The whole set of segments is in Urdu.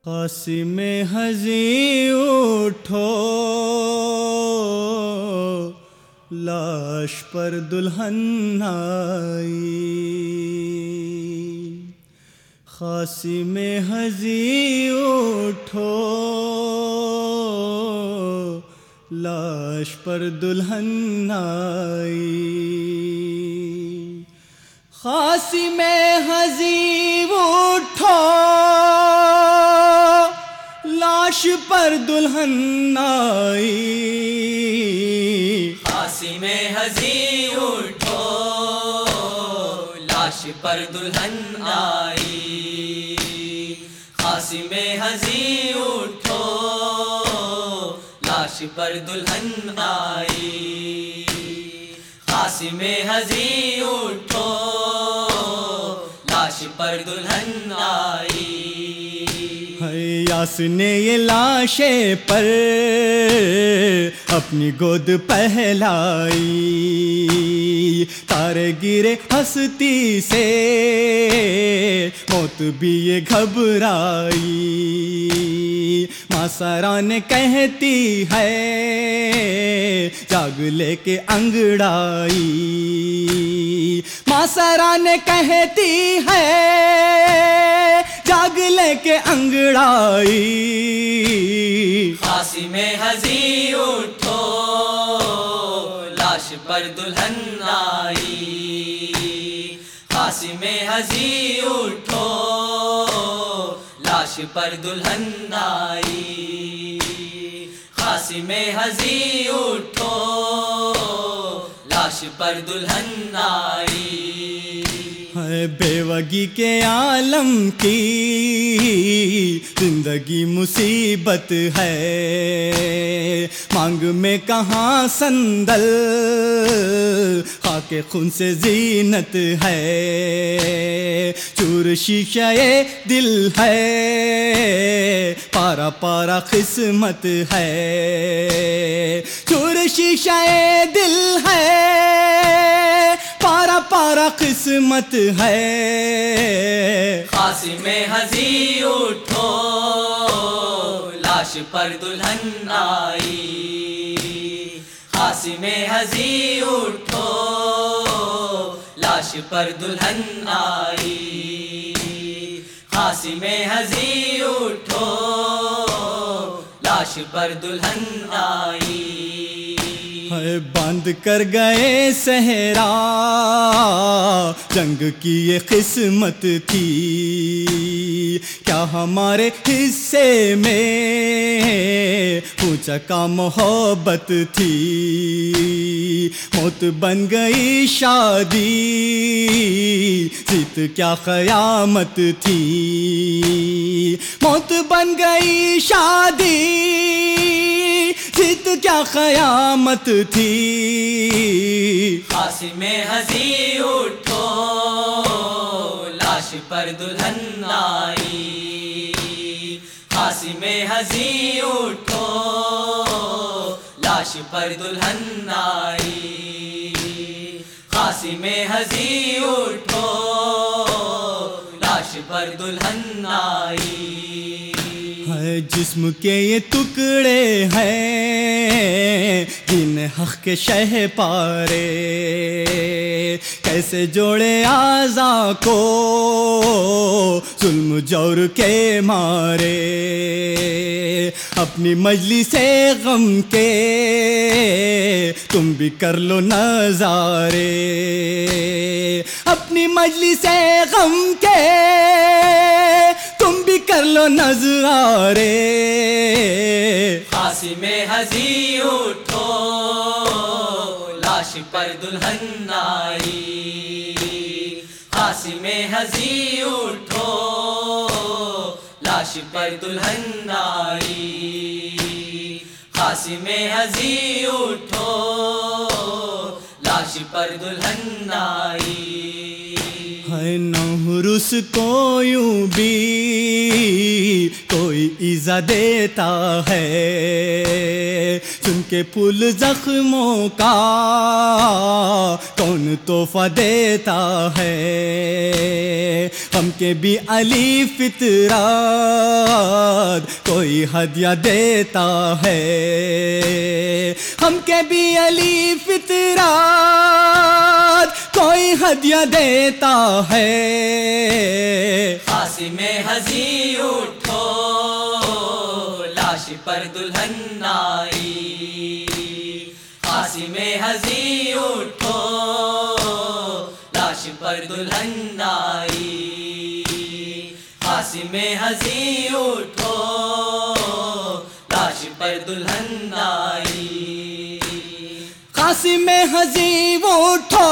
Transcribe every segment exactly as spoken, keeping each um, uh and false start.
قاسم حزیں اٹھو، لاش پر دلہن آئی۔ قاسم حزیں اٹھو، لاش پر دلہن آئی۔ قاسم حزیں اٹھو، لاش پر دلہن آئی۔ قاسم حزیں اٹھو، لاش پر دلہن آئی۔ قاسم حزیں اٹھو، لاش پر دلہن آئی۔ قاسم حزیں اٹھو، لاش پر دلہن آئی۔ یاس نے یہ لاشیں پر اپنی گود پہلائی، تارے گرے ہستی سے موت بھی یہ گھبرائی۔ ماں سران کہتی ہے جاگ لے کے انگڑائی۔ ماں سران کہتی ہے جاگ لے کے انگڑائی۔ قاسم حزیں اٹھو، لاش پر دلہن آئی۔ قاسم حزیں اٹھو، لاش پر دلہن آئی۔ قاسم حزیں اٹھو، لاش پر دلہن آئی۔ بے وگی کے عالم کی زندگی مصیبت ہے، مانگ میں کہاں صندل خاک خون سے زینت ہے۔ چور شیشہ دل ہے، پارا پارا قسمت ہے۔ چور شیشہ دل ہے، پارا پارا قسمت ہے۔ قاسم حزیں اٹھو، لاش پر دلہن آئی۔ قاسم حزیں اٹھو، لاش پر دلہن آئی۔ قاسم حزیں اٹھو، لاش پر دلہن آئی۔ باندھ کر گئے صحرا، جنگ کی یہ قسمت تھی، کیا ہمارے حصے میں پوچھا کا محبت تھی۔ موت بن گئی شادی، جیت کیا قیامت تھی۔ موت بن گئی شادی، جیت کیا قیامت تھی۔ قاسم حزیں اٹھو، لاش پر دلہن آئی۔ قاسم حزیں اٹھو، لاش پر دلہن آئی۔ قاسم حزیں اٹھو، لاش پر دلہن آئی۔ جسم کے یہ ٹکڑے ہیں جن حق کے شہ پارے، کیسے جوڑے اعضاء کو ظلم جور کے مارے۔ اپنی مجلس غم کے تم بھی کر لو نظارے۔ اپنی مجلس غم کے تم بھی کر لو نظارے۔ قاسم حزیں اٹھو، لاش پر دلہن آئی۔ قاسم حزیں اٹھو، لاش پر دلہن آئی۔ قاسم حزیں اٹھو، لاش پر دلہن آئی۔ ہے نہ حرس کو یوں بھی کوئی ایزا دیتا ہے، سن کے پھول زخموں کا کون تحفہ دیتا ہے، ہم کے بھی علی فطرت کوئی ہدیہ دیتا ہے، ہم کے بھی علی فطرت کوئی ہدیہ دیتا ہے۔ قاسم حزی اٹھو لاش پر دلہن آئی، قاسم حزی اٹھو لاش پر دلہن آئی، قاسم حزی اٹھو لاش پر دلہن آئی، قاسم حزی اٹھو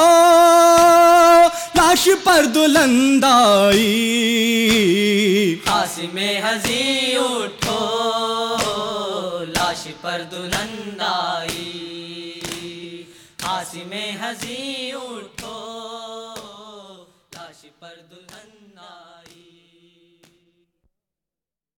لاش پر دلہن آئی، قاسم حزی اٹھو لاش پر دلہن آئی، قاسم حزی اٹھو لاش پر دلہن